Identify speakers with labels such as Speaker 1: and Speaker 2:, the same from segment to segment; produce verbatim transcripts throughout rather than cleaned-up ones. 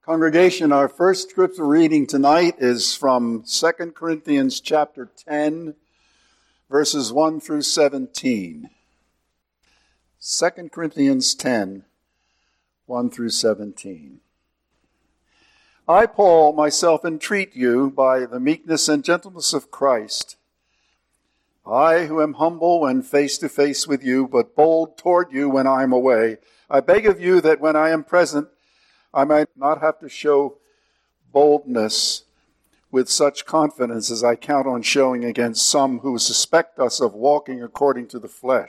Speaker 1: Congregation, our first scripture reading tonight is from Second Corinthians chapter ten, verses one through seventeen. Second Corinthians ten, one through seventeen. I, Paul, myself entreat you by the meekness and gentleness of Christ. I, who am humble when face to face with you, but bold toward you when I am away, I beg of you that when I am present, I might not have to show boldness with such confidence as I count on showing against some who suspect us of walking according to the flesh.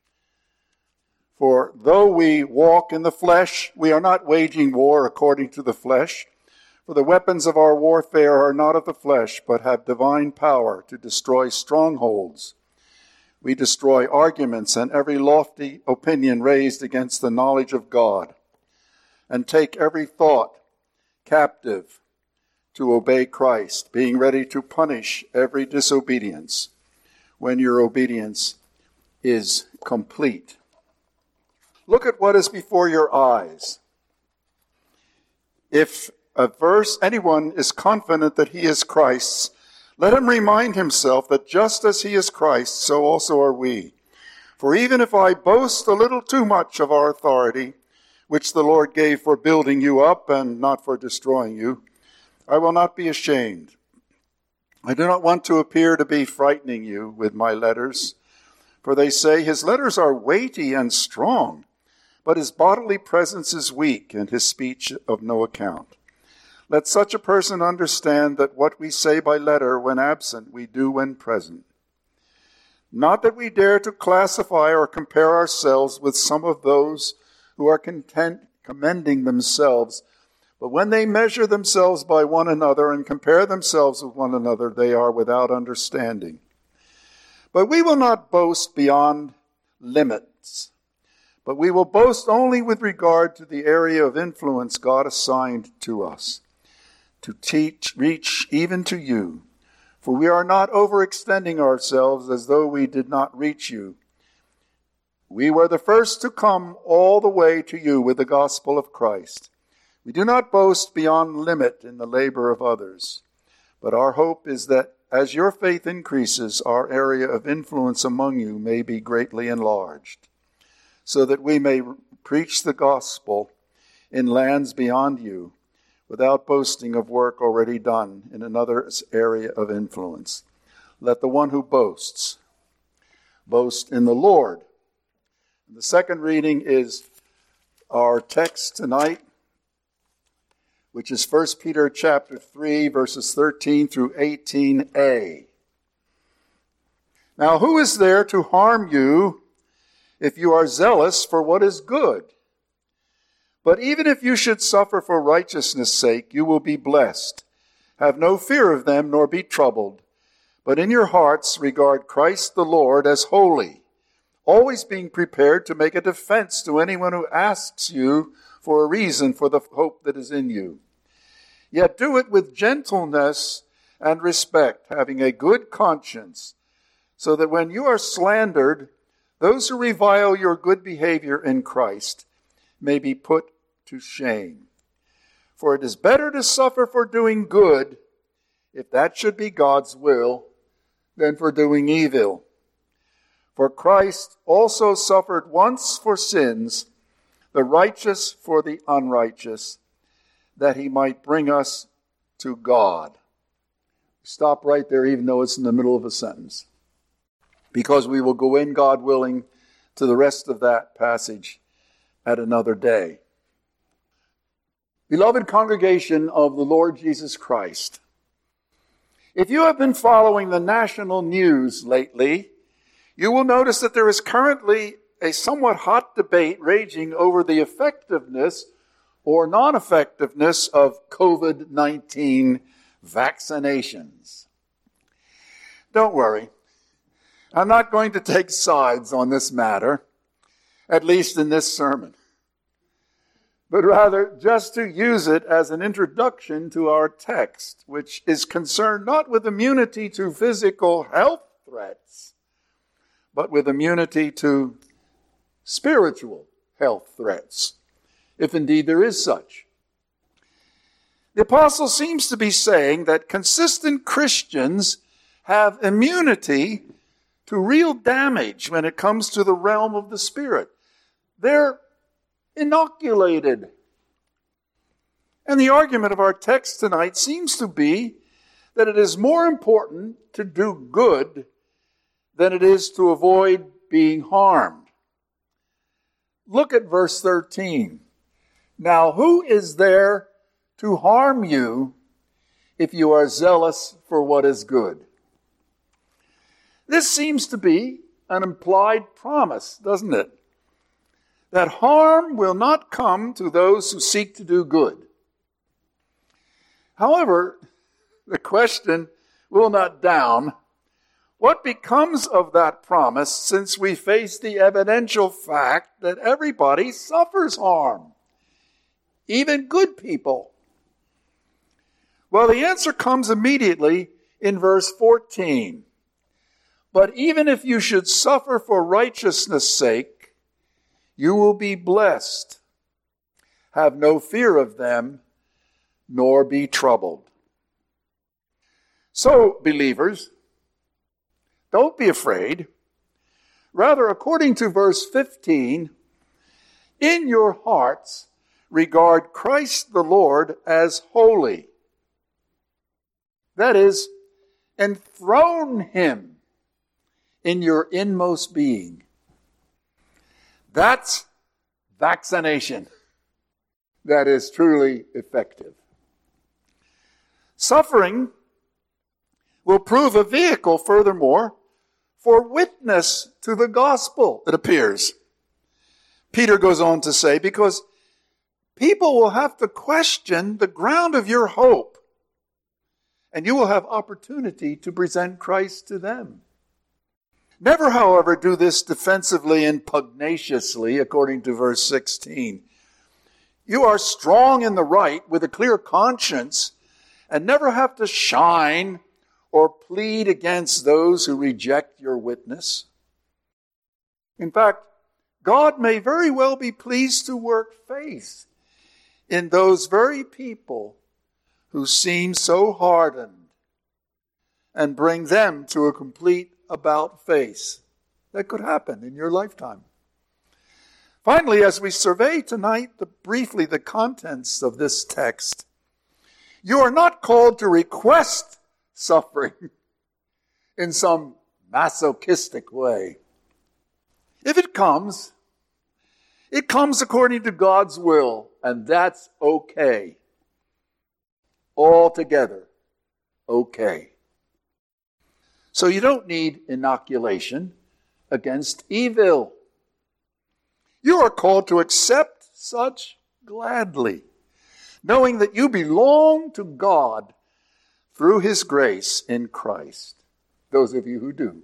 Speaker 1: For though we walk in the flesh, we are not waging war according to the flesh. For the weapons of our warfare are not of the flesh, but have divine power to destroy strongholds. We destroy arguments and every lofty opinion raised against the knowledge of God, and take every thought captive to obey Christ, being ready to punish every disobedience when your obedience is complete. Look at what is before your eyes. If a verse, anyone is confident that he is Christ's, let him remind himself that just as he is Christ, so also are we. For even if I boast a little too much of our authority, which the Lord gave for building you up and not for destroying you, I will not be ashamed. I do not want to appear to be frightening you with my letters, for they say his letters are weighty and strong, but his bodily presence is weak and his speech of no account. Let such a person understand that what we say by letter when absent, we do when present. Not that we dare to classify or compare ourselves with some of those who are content commending themselves, but when they measure themselves by one another and compare themselves with one another, they are without understanding. But we will not boast beyond limits, but we will boast only with regard to the area of influence God assigned to us, to teach, reach even to you. For we are not overextending ourselves as though we did not reach you. We were the first to come all the way to you with the gospel of Christ. We do not boast beyond limit in the labor of others, but our hope is that as your faith increases, our area of influence among you may be greatly enlarged, so that we may preach the gospel in lands beyond you, without boasting of work already done in another area of influence. Let the one who boasts boast in the Lord. The second reading is our text tonight, which is First Peter chapter three, verses thirteen through eighteen a. Now, who is there to harm you if you are zealous for what is good? But even if you should suffer for righteousness' sake, you will be blessed. Have no fear of them, nor be troubled, but in your hearts regard Christ the Lord as holy, always being prepared to make a defense to anyone who asks you for a reason for the hope that is in you. Yet do it with gentleness and respect, having a good conscience, so that when you are slandered, those who revile your good behavior in Christ may be put to shame. For it is better to suffer for doing good, if that should be God's will, than for doing evil. For Christ also suffered once for sins, the righteous for the unrighteous, that he might bring us to God. Stop right there, even though it's in the middle of a sentence, because we will go in, God willing, to the rest of that passage at another day. Beloved congregation of the Lord Jesus Christ, if you have been following the national news lately, you will notice that there is currently a somewhat hot debate raging over the effectiveness or non-effectiveness of covid nineteen vaccinations. Don't worry, I'm not going to take sides on this matter, at least in this sermon, but rather just to use it as an introduction to our text, which is concerned not with immunity to physical health threats, but with immunity to spiritual health threats, if indeed there is such. The apostle seems to be saying that consistent Christians have immunity to real damage when it comes to the realm of the Spirit. They're inoculated. And the argument of our text tonight seems to be that it is more important to do good than it is to avoid being harmed. Look at verse thirteen. Now, who is there to harm you if you are zealous for what is good? This seems to be an implied promise, doesn't it? That harm will not come to those who seek to do good. However, the question will not down. What becomes of that promise since we face the evidential fact that everybody suffers harm, even good people? Well, the answer comes immediately in verse fourteen. But even if you should suffer for righteousness' sake, you will be blessed. Have no fear of them, nor be troubled. So, believers, don't be afraid. Rather, according to verse fifteen, in your hearts regard Christ the Lord as holy. That is, enthrone him in your inmost being. That's vaccination that is truly effective. Suffering will prove a vehicle, furthermore, for witness to the gospel, it appears. Peter goes on to say, because people will have to question the ground of your hope, and you will have opportunity to present Christ to them. Never, however, do this defensively and pugnaciously, according to verse sixteen. You are strong in the right with a clear conscience and never have to shine or plead against those who reject your witness. In fact, God may very well be pleased to work faith in those very people who seem so hardened and bring them to a complete about face. That could happen in your lifetime. Finally, as we survey tonight the, briefly the contents of this text, you are not called to request suffering in some masochistic way. If it comes, it comes according to God's will, and that's okay. Altogether okay. So you don't need inoculation against evil. You are called to accept such gladly, knowing that you belong to God through His grace in Christ. Those of you who do.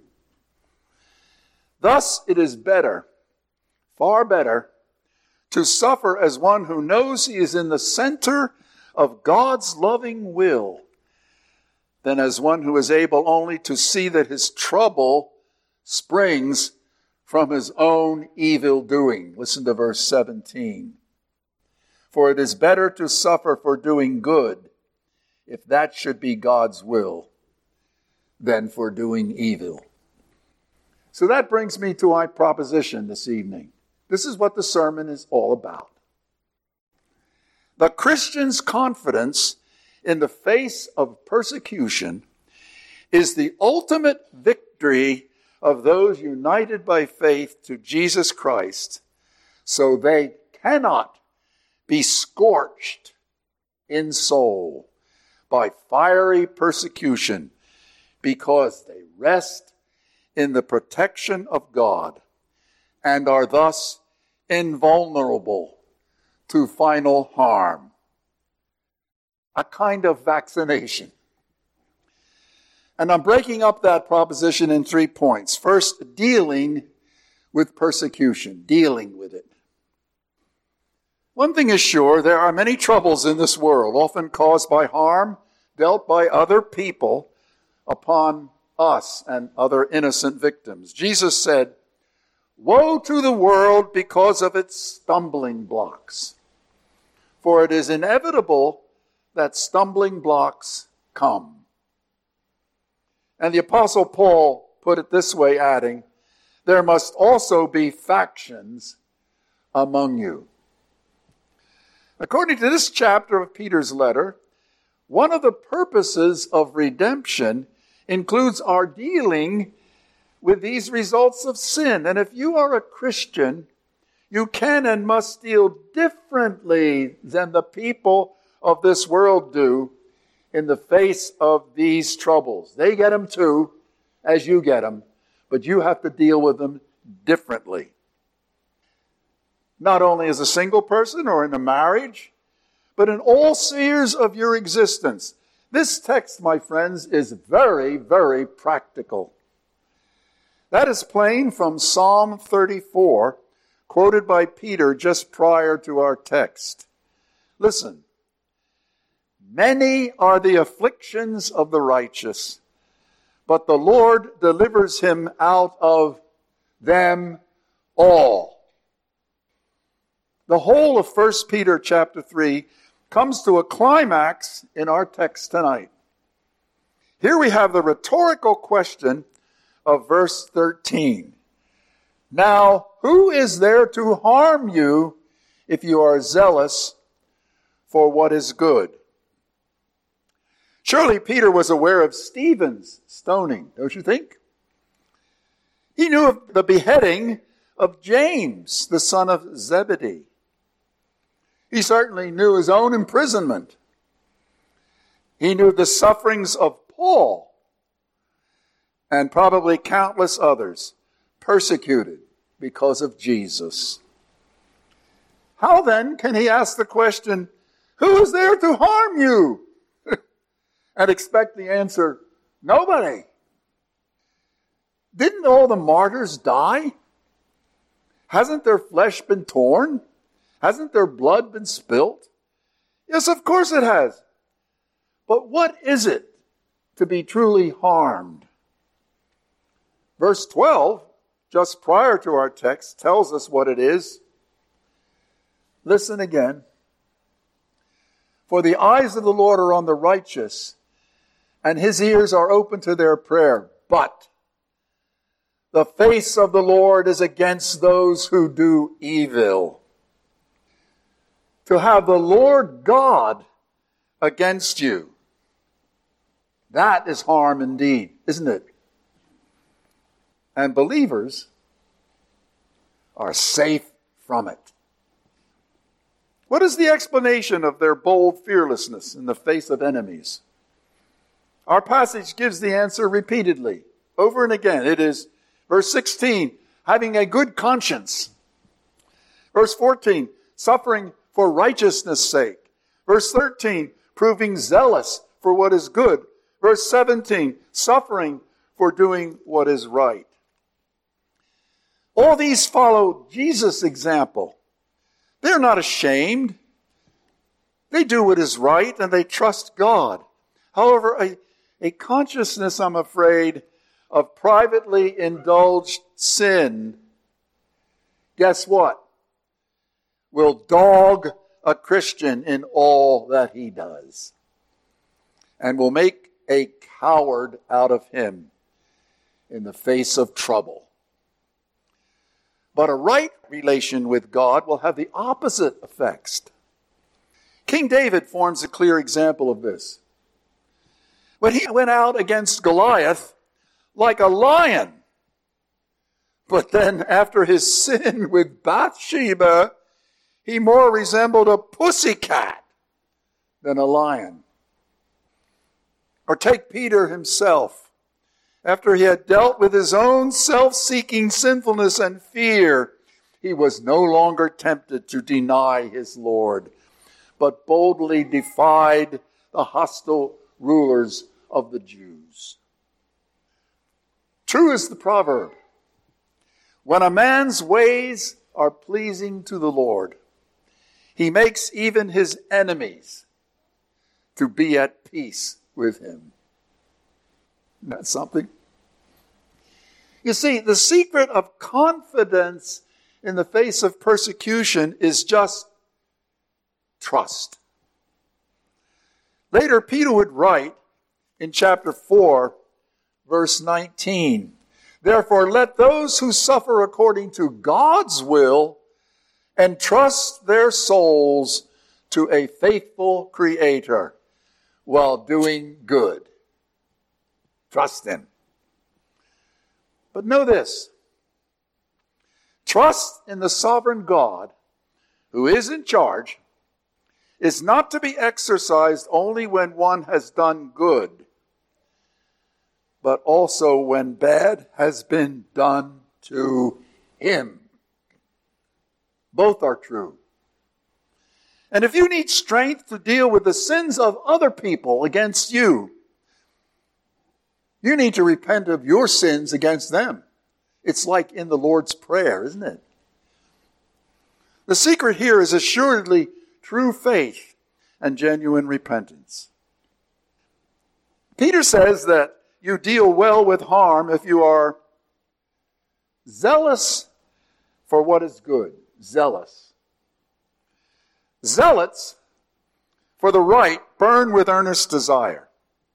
Speaker 1: Thus it is better, far better, to suffer as one who knows he is in the center of God's loving will, than as one who is able only to see that his trouble springs from his own evil doing. Listen to verse seventeen. For it is better to suffer for doing good, if that should be God's will, than for doing evil. So that brings me to my proposition this evening. This is what the sermon is all about. The Christian's confidence in the face of persecution is the ultimate victory of those united by faith to Jesus Christ, so they cannot be scorched in soul by fiery persecution, because they rest in the protection of God and are thus invulnerable to final harm. A kind of vaccination. And I'm breaking up that proposition in three points. First, dealing with persecution, dealing with it. One thing is sure, there are many troubles in this world, often caused by harm dealt by other people upon us and other innocent victims. Jesus said, "Woe to the world because of its stumbling blocks. For it is inevitable that stumbling blocks come. And the Apostle Paul put it this way, adding, there must also be factions among you. According to this chapter of Peter's letter, one of the purposes of redemption includes our dealing with these results of sin. And if you are a Christian, you can and must deal differently than the people of this world do in the face of these troubles. They get them too, as you get them, but you have to deal with them differently. Not only as a single person or in a marriage, but in all spheres of your existence. This text, my friends, is very, very practical. That is plain from Psalm thirty-four, quoted by Peter just prior to our text. Listen. Many are the afflictions of the righteous, but the Lord delivers him out of them all. The whole of First Peter chapter three comes to a climax in our text tonight. Here we have the rhetorical question of verse thirteen. Now, who is there to harm you if you are zealous for what is good? Surely Peter was aware of Stephen's stoning, don't you think? He knew of the beheading of James, the son of Zebedee. He certainly knew his own imprisonment. He knew the sufferings of Paul and probably countless others persecuted because of Jesus. How then can he ask the question, who is there to harm you? And expect the answer, nobody. Didn't all the martyrs die? Hasn't their flesh been torn? Hasn't their blood been spilt? Yes, of course it has. But what is it to be truly harmed? Verse twelve, just prior to our text, tells us what it is. Listen again. For the eyes of the Lord are on the righteous, and his ears are open to their prayer. But the face of the Lord is against those who do evil. To have the Lord God against you, that is harm indeed, isn't it? And believers are safe from it. What is the explanation of their bold fearlessness in the face of enemies? Our passage gives the answer repeatedly, over and again. It is verse sixteen, having a good conscience. Verse fourteen, suffering for righteousness' sake. Verse thirteen, proving zealous for what is good. Verse seventeen, suffering for doing what is right. All these follow Jesus' example. They're not ashamed. They do what is right and they trust God. However, a, a consciousness, I'm afraid, of privately indulged sin, guess what? Will dog a Christian in all that he does and will make a coward out of him in the face of trouble. But a right relation with God will have the opposite effects. King David forms a clear example of this. When he went out against Goliath like a lion, but then after his sin with Bathsheba, he more resembled a pussycat than a lion. Or take Peter himself. After he had dealt with his own self-seeking sinfulness and fear, he was no longer tempted to deny his Lord, but boldly defied the hostile rulers of the Jews. True is the proverb, when a man's ways are pleasing to the Lord, he makes even his enemies to be at peace with him. Isn't that something? You see, the secret of confidence in the face of persecution is just trust.
Speaker 2: Later, Peter would write in chapter four, verse nineteen, "Therefore let those who suffer according to God's will entrust their souls to a faithful Creator while doing good." Trust Him. But know this: trust in the sovereign God who is in charge is not to be exercised only when one has done good, but also when bad has been done to him. Both are true. And if you need strength to deal with the sins of other people against you, you need to repent of your sins against them. It's like in the Lord's Prayer, isn't it? The secret here is assuredly true faith and genuine repentance. Peter says that you deal well with harm if you are zealous for what is good. Zealous. Zealots for the right burn with earnest desire.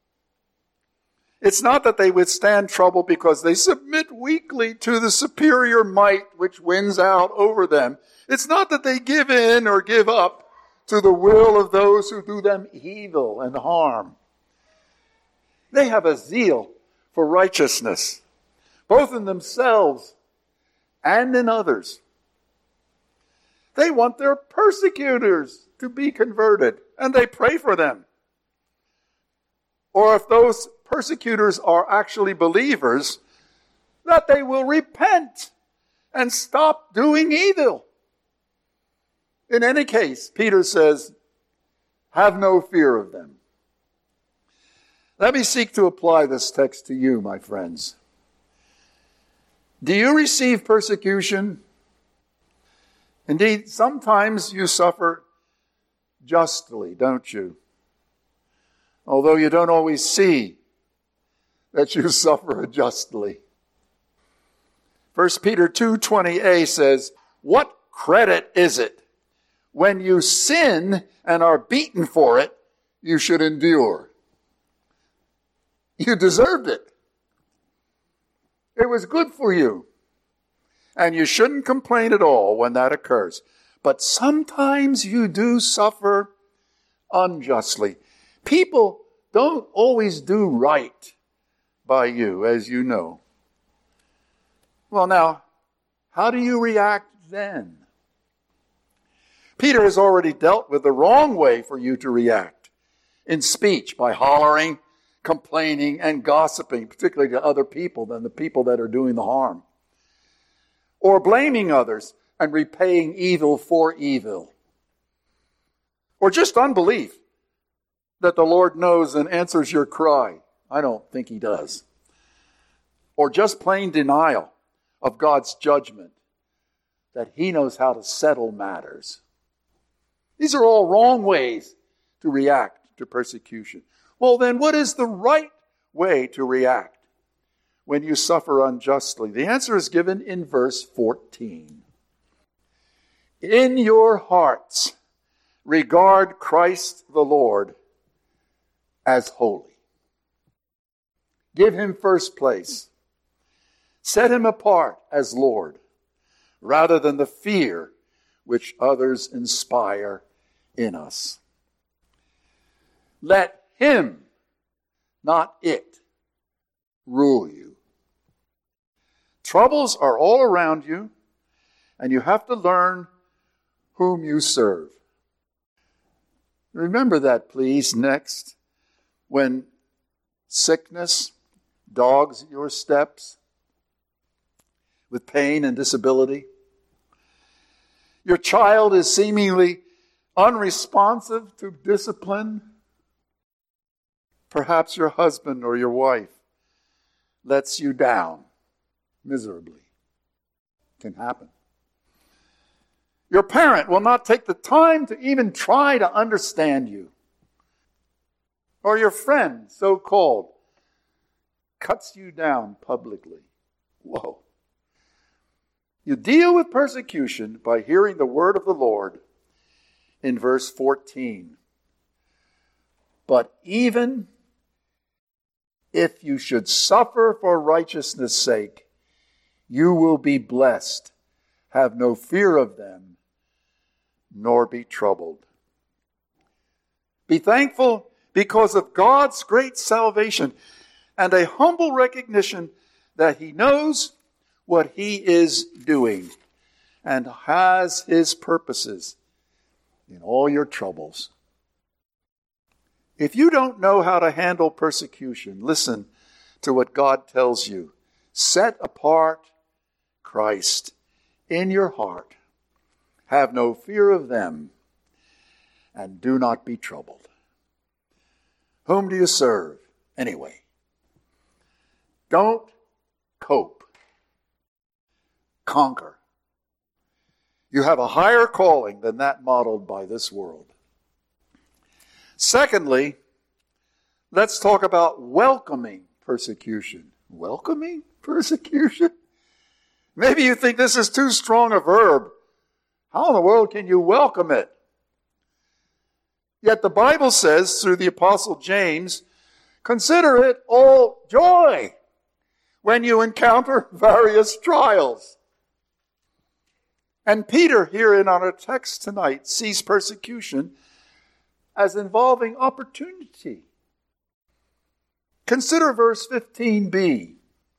Speaker 2: It's not that they withstand trouble because they submit weakly to the superior might which wins out over them. It's not that they give in or give up to the will of those who do them evil and harm. They have a zeal for righteousness, both in themselves and in others. They want their persecutors to be converted, and they pray for them. Or if those persecutors are actually believers, that they will repent and stop doing evil. In any case, Peter says, have no fear of them. Let me seek to apply this text to you, my friends. Do you receive persecution? Indeed, sometimes you suffer justly, don't you? Although you don't always see that you suffer justly. First Peter two twenty a says, "What credit is it when you sin and are beaten for it, you should endure?" You deserved it. It was good for you. And you shouldn't complain at all when that occurs. But sometimes you do suffer unjustly. People don't always do right by you, as you know. Well, now, how do you react then? Peter has already dealt with the wrong way for you to react in speech by hollering, complaining, and gossiping, particularly to other people than the people that are doing the harm. Or blaming others and repaying evil for evil. Or just unbelief that the Lord knows and answers your cry. I don't think He does. Or just plain denial of God's judgment, that He knows how to settle matters. These are all wrong ways to react to persecution. Well, then what is the right way to react when you suffer unjustly? The answer is given in verse fourteen. In your hearts, regard Christ the Lord as holy. Give Him first place. Set Him apart as Lord, rather than the fear which others inspire in us. Let Him, not it, rule you. Troubles are all around you, and you have to learn whom you serve. Remember that, please, next, when sickness dogs your steps with pain and disability. Your child is seemingly unresponsive to discipline. Perhaps your husband or your wife lets you down miserably. It can happen. Your parent will not take the time to even try to understand you. Or your friend, so-called, cuts you down publicly. Whoa. You deal with persecution by hearing the word of the Lord in verse fourteen. But even if you should suffer for righteousness' sake, you will be blessed. Have no fear of them, nor be troubled. Be thankful because of God's great salvation and a humble recognition that He knows what He is doing and has His purposes in all your troubles. If you don't know how to handle persecution, listen to what God tells you. Set apart Christ in your heart. Have no fear of them, and do not be troubled. Whom do you serve anyway? Don't cope. Conquer. You have a higher calling than that modeled by this world. Secondly, let's talk about welcoming persecution. Welcoming persecution? Maybe you think this is too strong a verb. How in the world can you welcome it? Yet the Bible says through the Apostle James, consider it all joy when you encounter various trials. And Peter, here in our text tonight, sees persecution as involving opportunity. Consider verse fifteen b.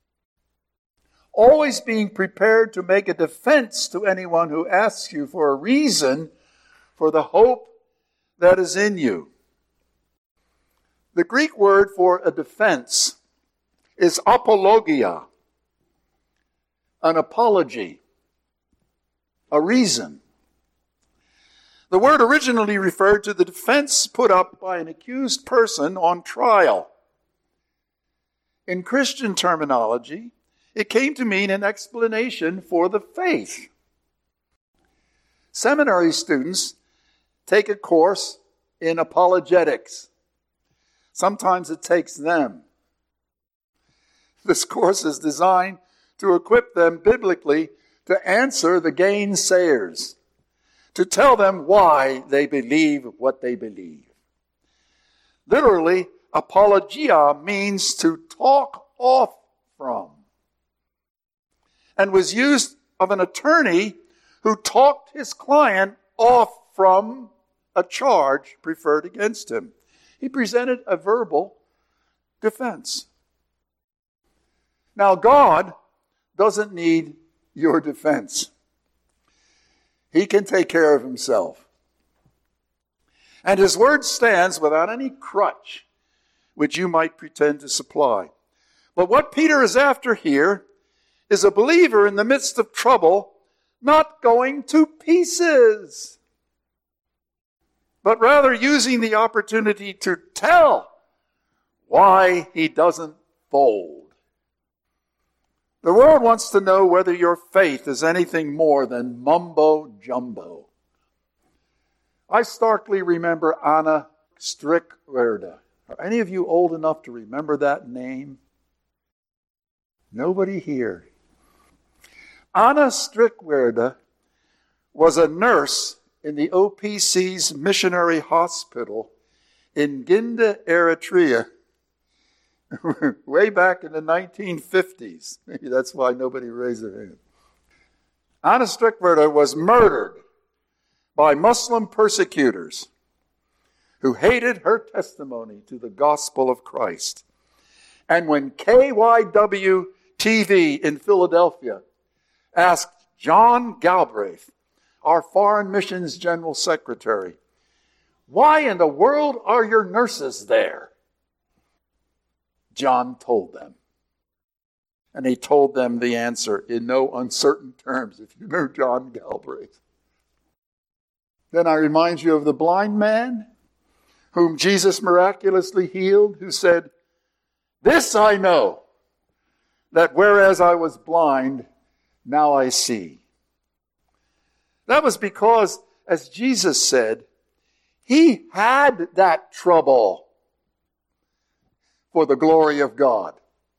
Speaker 2: Always being prepared to make a defense to anyone who asks you for a reason for the hope that is in you. The Greek word for a defense is apologia, an apology, a reason. The word originally referred to the defense put up by an accused person on trial. In Christian terminology, it came to mean an explanation for the faith. Seminary students take a course in apologetics. Sometimes it takes them. This course is designed to equip them biblically to answer the gainsayers, to tell them why they believe what they believe. Literally, apologia means to talk off from, and was used of an attorney who talked his client off from a charge preferred against him. He presented a verbal defense. Now, God doesn't need your defense. He can take care of himself. And his word stands without any crutch which you might pretend to supply. But what Peter is after here is a believer in the midst of trouble not going to pieces, but rather using the opportunity to tell why he doesn't fold. The world wants to know whether your faith is anything more than mumbo jumbo. I starkly remember Anna Strickwerda. Are any of you old enough to remember that name? Nobody here. Anna Strickwerda was a nurse in the O P C's missionary hospital in Ginde, Eritrea, way back in the nineteen fifties. Maybe that's why nobody raised their hand. Anna Strickwerda was murdered by Muslim persecutors who hated her testimony to the gospel of Christ. And when K Y W T V in Philadelphia asked John Galbraith, our Foreign Missions General Secretary, why in the world are your nurses there? John told them. And he told them the answer in no uncertain terms, if you know John Galbraith. Then I remind you of the blind man whom Jesus miraculously healed, who said, "This I know, that whereas I was blind, now I see." That was because, as Jesus said, he had that trouble for the glory of God.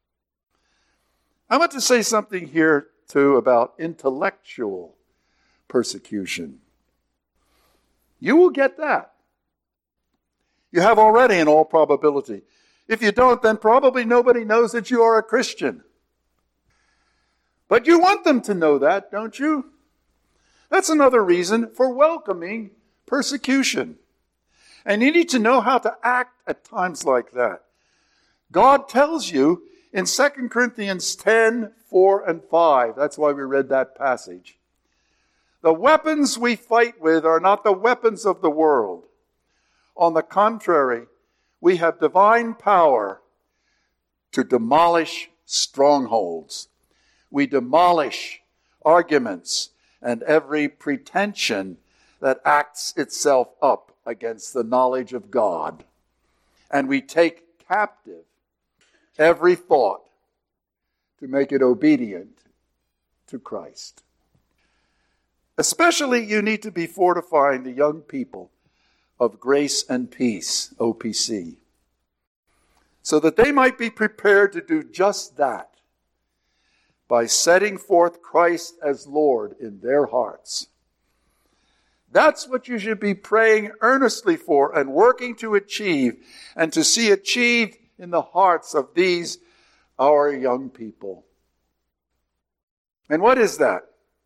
Speaker 2: I want to say something here, too, about intellectual persecution. You will get that. You have already in all probability. If you don't, then probably nobody knows that you are a Christian. But you want them to know that, don't you? That's another reason for welcoming persecution. And you need to know how to act at times like that. God tells you in Second Corinthians ten, four and five, that's why we read that passage. The weapons we fight with are not the weapons of the world. On the contrary, we have divine power to demolish strongholds. We demolish arguments and every pretension that acts itself up against the knowledge of God. And we take captive every thought to make it obedient to Christ. Especially you need to be fortifying the young people of Grace and Peace, O P C, so that they might be prepared to do just that by setting forth Christ as Lord in their hearts. That's what you should be praying earnestly for and working to achieve and to see achieved in the hearts of these, our young people. And what is that?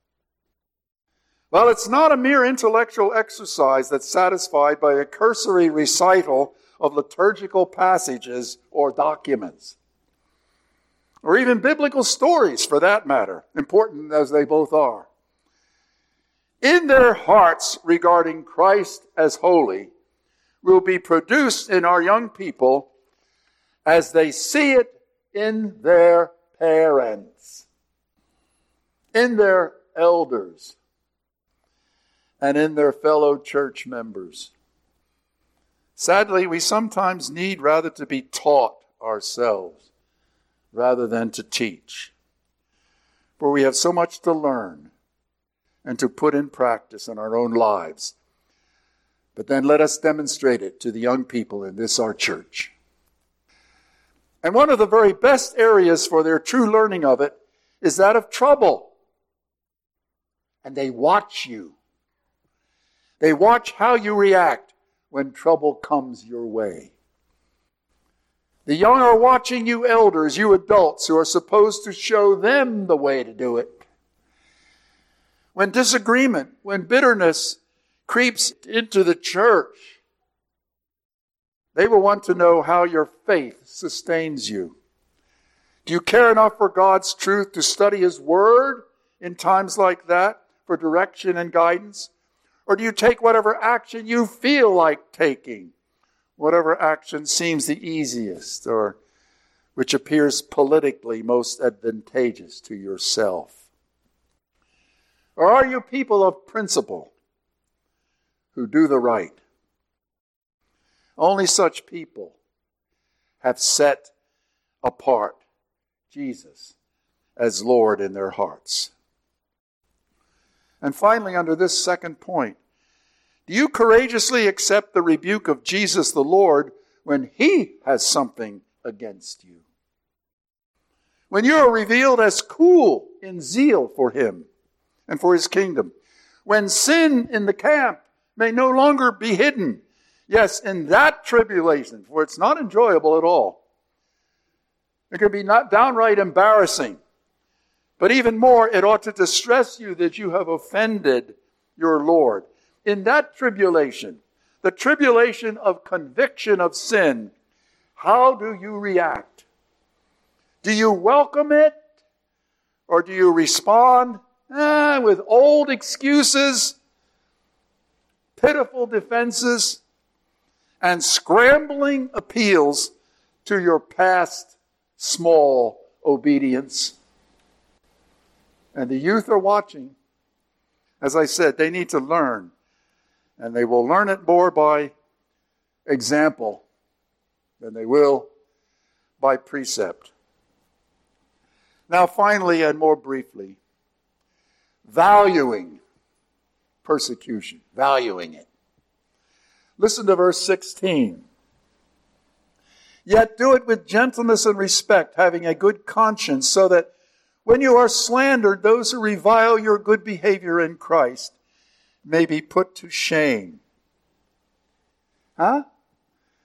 Speaker 2: Well, it's not a mere intellectual exercise that's satisfied by a cursory recital of liturgical passages or documents, or even biblical stories for that matter, important as they both are. In their hearts regarding Christ as holy will be produced in our young people as they see it in their parents, in their elders, and in their fellow church members. Sadly, we sometimes need rather to be taught ourselves rather than to teach. For we have so much to learn and to put in practice in our own lives. But then let us demonstrate it to the young people in this our church. And one of the very best areas for their true learning of it is that of trouble. And they watch you. They watch how you react when trouble comes your way. The young are watching you elders, you adults, who are supposed to show them the way to do it. When disagreement, when bitterness creeps into the church, they will want to know how your faith sustains you. Do you care enough for God's truth to study His Word in times like that for direction and guidance? Or do you take whatever action you feel like taking? Whatever action seems the easiest or which appears politically most advantageous to yourself? Or are you people of principle who do the right? Only such people have set apart Jesus as Lord in their hearts. And finally, under this second point, do you courageously accept the rebuke of Jesus the Lord when He has something against you? When you are revealed as cool in zeal for Him and for His kingdom. When sin in the camp may no longer be hidden. Yes, in that tribulation, for it's not enjoyable at all. It can be not downright embarrassing. But even more, it ought to distress you that you have offended your Lord. In that tribulation, the tribulation of conviction of sin, how do you react? Do you welcome it? Or do you respond eh, with old excuses, pitiful defenses, and scrambling appeals to your past small obedience? And the youth are watching. As I said, they need to learn. And they will learn it more by example than they will by precept. Now, finally, and more briefly, valuing persecution, valuing it. Listen to verse sixteen. Yet do it with gentleness and respect, having a good conscience, so that when you are slandered, those who revile your good behavior in Christ may be put to shame. Huh?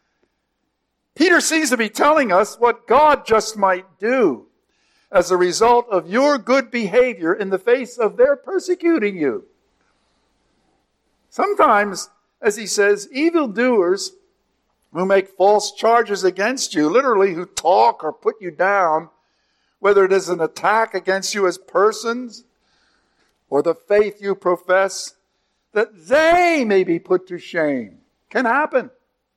Speaker 1: Peter seems to be telling us what God just might do as a result of your good behavior in the face of their persecuting you. Sometimes, as he says, evildoers who make false charges against you, literally who talk or put you down, whether it is an attack against you as persons or the faith you profess, that they may be put to shame. Can happen.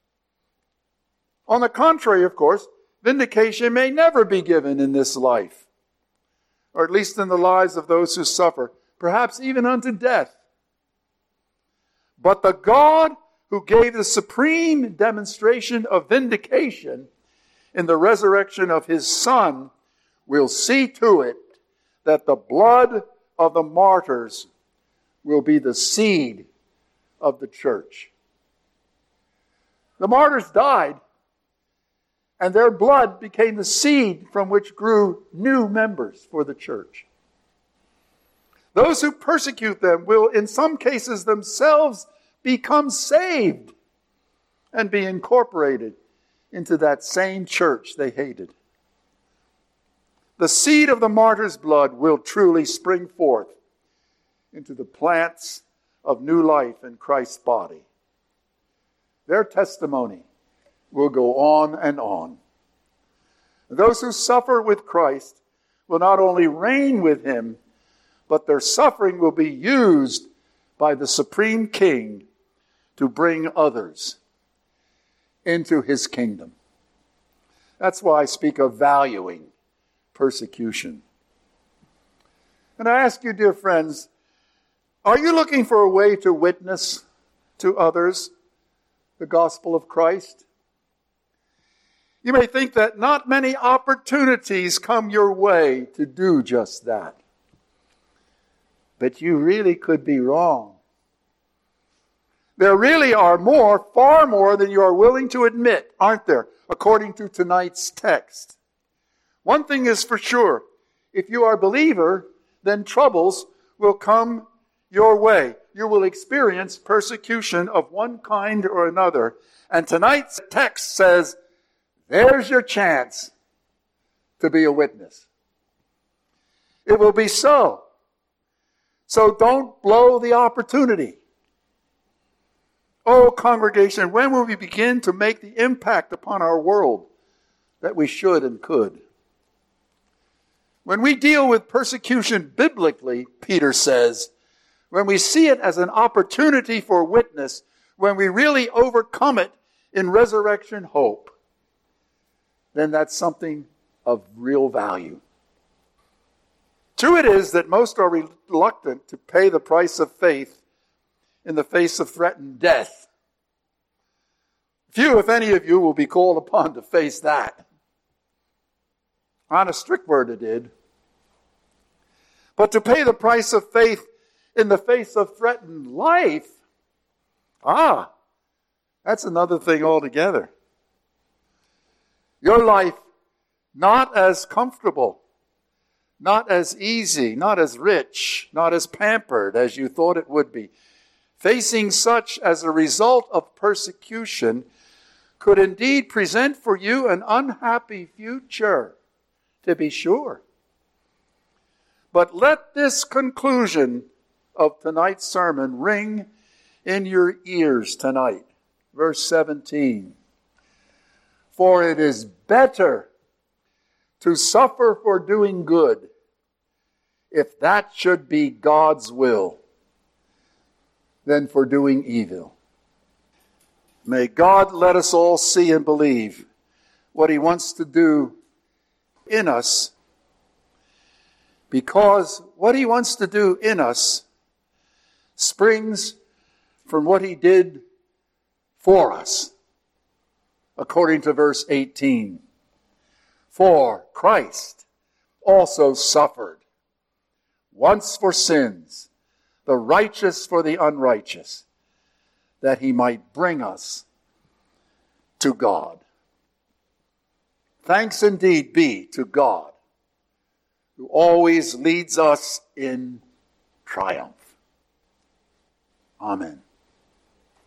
Speaker 1: On the contrary, of course, vindication may never be given in this life, or at least in the lives of those who suffer, perhaps even unto death. But the God who gave the supreme demonstration of vindication in the resurrection of his Son will see to it that the blood of the martyrs will be the seed of the church. The martyrs died, and their blood became the seed from which grew new members for the church. Those who persecute them will, in some cases, themselves become saved and be incorporated into that same church they hated. The seed of the martyr's blood will truly spring forth into the plants of new life in Christ's body. Their testimony will go on and on. Those who suffer with Christ will not only reign with him, but their suffering will be used by the Supreme King to bring others into his kingdom. That's why I speak of valuing persecution. And I ask you, dear friends, are you looking for a way to witness to others the gospel of Christ? You may think that not many opportunities come your way to do just that. But you really could be wrong. There really are more, far more than you are willing to admit, aren't there, according to tonight's text. One thing is for sure, if you are a believer, then troubles will come your way. You will experience persecution of one kind or another. And tonight's text says, there's your chance to be a witness. It will be so. So don't blow the opportunity. Oh, congregation, when will we begin to make the impact upon our world that we should and could? When we deal with persecution biblically, Peter says, when we see it as an opportunity for witness, when we really overcome it in resurrection hope, then that's something of real value. True it is that most are reluctant to pay the price of faith in the face of threatened death. Few, if any of you, will be called upon to face that. On a strict word it did. But to pay the price of faith in the face of threatened life, ah, that's another thing altogether. Your life not as comfortable, not as easy, not as rich, not as pampered as you thought it would be. Facing such as a result of persecution could indeed present for you an unhappy future, to be sure. But let this conclusion of tonight's sermon ring in your ears tonight. Verse seventeen. For it is better to suffer for doing good, if that should be God's will, than for doing evil. May God let us all see and believe what he wants to do in us, because what he wants to do in us springs from what he did for us, according to verse eighteen. For Christ also suffered once for sins, the righteous for the unrighteous, that he might bring us to God. Thanks indeed be to God, who always leads us in triumph. Amen.